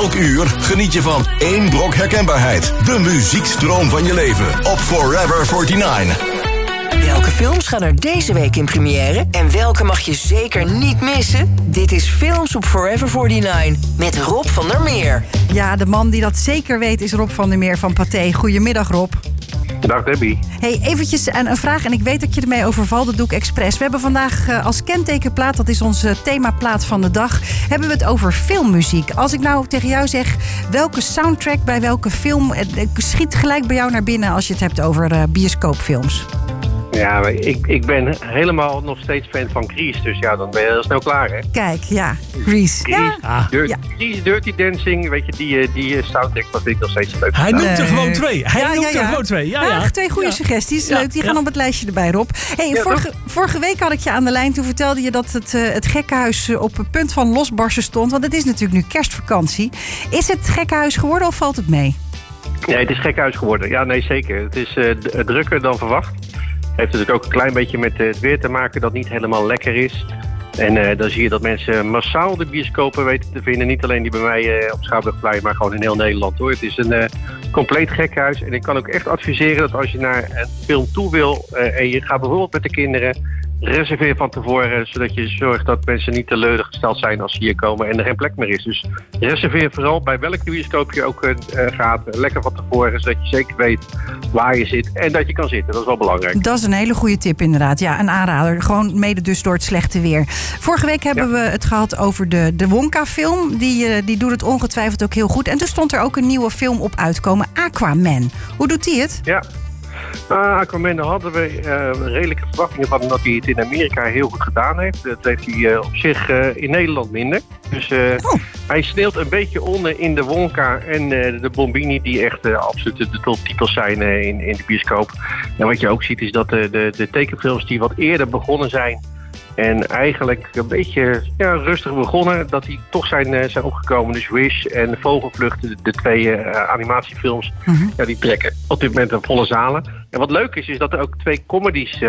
Elk uur geniet je van één brok herkenbaarheid. De muziekstroom van je leven op Forever 49. Welke films gaan er deze week in première en welke mag je zeker niet missen? Dit is Films op Forever 49 met Rob van der Meer. Ja, de man die dat zeker weet is Rob van der Meer van Pathé. Goedemiddag, Rob. Dag Debbie. Hey, eventjes een vraag en ik weet dat je ermee overvalt, dat doe ik expres. We hebben vandaag als kentekenplaat, dat is onze themaplaat van de dag, hebben we het over filmmuziek. Als ik nou tegen jou zeg, welke soundtrack bij welke film schiet gelijk bij jou naar binnen als je het hebt over bioscoopfilms? Ja, ik ben helemaal nog steeds fan van Grease, dus ja, dan ben je heel snel klaar, hè? Kijk, ja, Grease. Grease, Dirty Dancing, weet je, die soundtrack, dat vind ik nog steeds leuk. Hij noemt er gewoon twee. Ja. Twee goede suggesties. Leuk, die gaan op het lijstje erbij, Rob. Hey, vorige week had ik je aan de lijn. Toen vertelde je dat het gekkenhuis op het punt van losbarsten stond. Want het is natuurlijk nu kerstvakantie. Is het gekkenhuis geworden of valt het mee? Nee, het is gekkenhuis geworden. Ja, nee, zeker. Het is drukker dan verwacht. Heeft natuurlijk ook een klein beetje met het weer te maken dat niet helemaal lekker is. En dan zie je dat mensen massaal de bioscopen weten te vinden. Niet alleen die bij mij op Schouwburgplein, maar gewoon in heel Nederland, hoor. Het is een compleet gekhuis. En ik kan ook echt adviseren dat als je naar een film toe wil en je gaat bijvoorbeeld met de kinderen, reserveer van tevoren, zodat je zorgt dat mensen niet teleurig gesteld zijn als ze hier komen en er geen plek meer is. Dus reserveer vooral bij welke bioscoop je ook gaat, lekker van tevoren, zodat je zeker weet waar je zit en dat je kan zitten. Dat is wel belangrijk. Dat is een hele goede tip inderdaad. Ja, een aanrader. Gewoon mede dus door het slechte weer. Vorige week hebben we het gehad over de Wonka-film. Die doet het ongetwijfeld ook heel goed. En toen stond er ook een nieuwe film op uitkomen, Aquaman. Hoe doet die het? Ja. Aquaman, daar hadden we redelijke verwachtingen van dat hij het in Amerika heel goed gedaan heeft. Dat heeft hij op zich in Nederland minder. Dus hij sneeuwt een beetje onder in de Wonka en de Bombini, die echt absoluut de toptitels zijn in de bioscoop. En wat je ook ziet is dat de tekenfilms die wat eerder begonnen zijn en eigenlijk een beetje rustig begonnen, dat die toch zijn opgekomen. Dus Wish en Vogelvlucht, de twee animatiefilms, die trekken op dit moment een volle zalen. En wat leuk is dat er ook twee comedies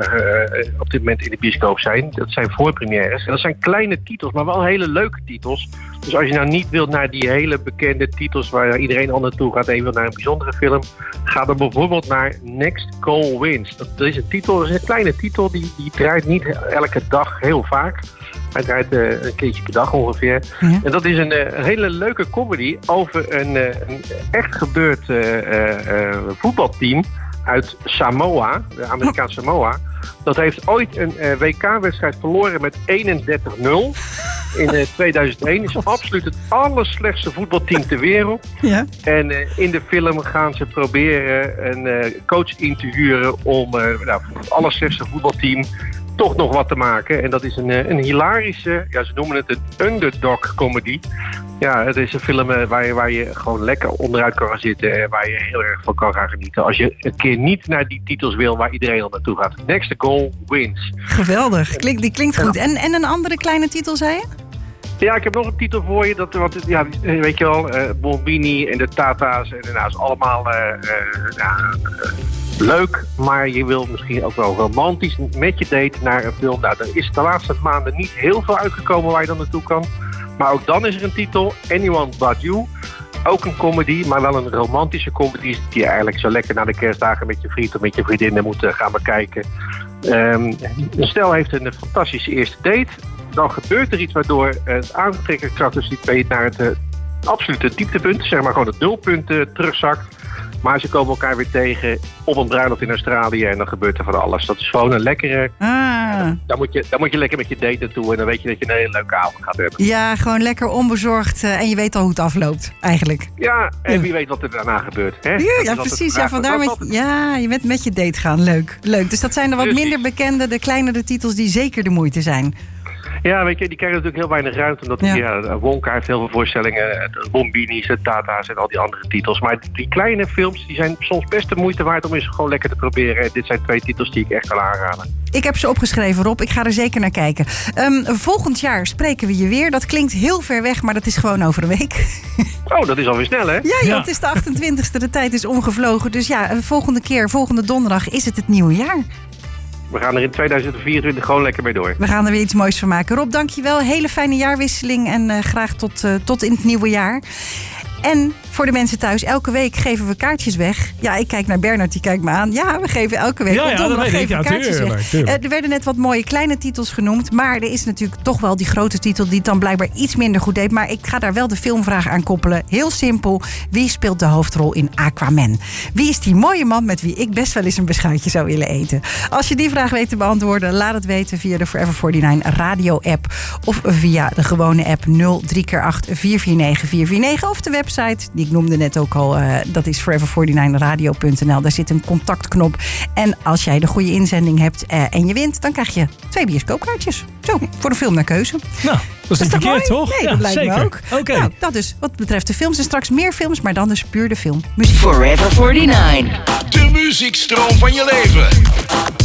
op dit moment in de bioscoop zijn. Dat zijn voorpremières. En dat zijn kleine titels, maar wel hele leuke titels. Dus als je nou niet wilt naar die hele bekende titels waar iedereen al naartoe gaat en je wilt naar een bijzondere film, ga dan bijvoorbeeld naar Next Goal Wins. Dat is een titel, dat is een kleine titel, die draait niet elke dag heel vaak. Hij draait een keertje per dag ongeveer. Ja. En dat is een hele leuke comedy over een echt gebeurd voetbalteam uit Samoa, de Amerikaanse Samoa. Dat heeft ooit een WK-wedstrijd verloren met 31-0. In 2001 is absoluut het allerslechtste voetbalteam ter wereld. Ja. En in de film gaan ze proberen een coach in te huren om voor het allerslechtste voetbalteam toch nog wat te maken. En dat is een hilarische, ze noemen het een underdog comedy. Ja, het is een film waar je gewoon lekker onderuit kan gaan zitten en waar je heel erg van kan gaan genieten. Als je een keer niet naar die titels wil waar iedereen al naartoe gaat. Next Goal Wins. Geweldig, die klinkt goed. En een andere kleine titel, zei je? Ja, ik heb nog een titel voor je. Weet je wel, Bombini en de Tata's. En dat is allemaal leuk, maar je wil misschien ook wel romantisch met je date naar een film. Nou, er is de laatste maanden niet heel veel uitgekomen waar je dan naartoe kan. Maar ook dan is er een titel, Anyone But You. Ook een comedy, maar wel een romantische comedy die je eigenlijk zo lekker na de kerstdagen met je vriend of met je vriendinnen moet gaan bekijken. Een stel heeft een fantastische eerste date. Dan gebeurt er iets waardoor het aantrekkingskracht tussen die twee naar het absolute dieptepunt, zeg maar gewoon het nulpunt, terugzakt. Maar ze komen elkaar weer tegen op een bruiloft in Australië en dan gebeurt er van alles. Dat is gewoon een lekkere... Dan moet je lekker met je date naartoe en dan weet je dat je een hele leuke avond gaat hebben. Ja, gewoon lekker onbezorgd en je weet al hoe het afloopt, eigenlijk. Ja, en wie weet wat er daarna gebeurt. Hè? Ja, precies. Ja, vandaar je bent met je date gaan. Leuk. Dus dat zijn de wat minder bekende, de kleinere titels die zeker de moeite zijn. Ja, weet je, die krijgen natuurlijk heel weinig ruimte. Omdat Wonka heeft heel veel voorstellingen. De Bombini's, de Tata's en al die andere titels. Maar die kleine films die zijn soms best de moeite waard om eens gewoon lekker te proberen. En dit zijn twee titels die ik echt kan aanraden. Ik heb ze opgeschreven, Rob. Ik ga er zeker naar kijken. Volgend jaar spreken we je weer. Dat klinkt heel ver weg, maar dat is gewoon over een week. Oh, dat is alweer snel, hè? Ja, het is de 28e. De tijd is omgevlogen. Dus ja, volgende donderdag is het nieuwe jaar. we gaan er in 2024 gewoon lekker mee door. We gaan er weer iets moois van maken. Rob, dankjewel. Hele fijne jaarwisseling en graag tot in het nieuwe jaar. En voor de mensen thuis, elke week geven we kaartjes weg. Ja, ik kijk naar Bernard, die kijkt me aan. Ja, we geven elke week op donderdag kaartjes weg. Er werden net wat mooie kleine titels genoemd. Maar er is natuurlijk toch wel die grote titel die het dan blijkbaar iets minder goed deed. Maar ik ga daar wel de filmvraag aan koppelen. Heel simpel. Wie speelt de hoofdrol in Aquaman? Wie is die mooie man met wie ik best wel eens een beschuitje zou willen eten? Als je die vraag weet te beantwoorden, laat het weten via de Forever 49 radio-app. Of via de gewone app 03x8 449 449. Of de website, die ik noemde net ook al, dat is forever49radio.nl. Daar zit een contactknop. En als jij de goede inzending hebt en je wint, dan krijg je 2 bioscoopkaartjes. Zo, voor een film naar keuze. Nou, dat is niet verkeerd, toch? Nee, dat lijkt me ook. Okay. Nou, dat dus wat betreft de films. En straks meer films, maar dan dus puur de film. Muziek. Forever 49. De muziekstroom van je leven.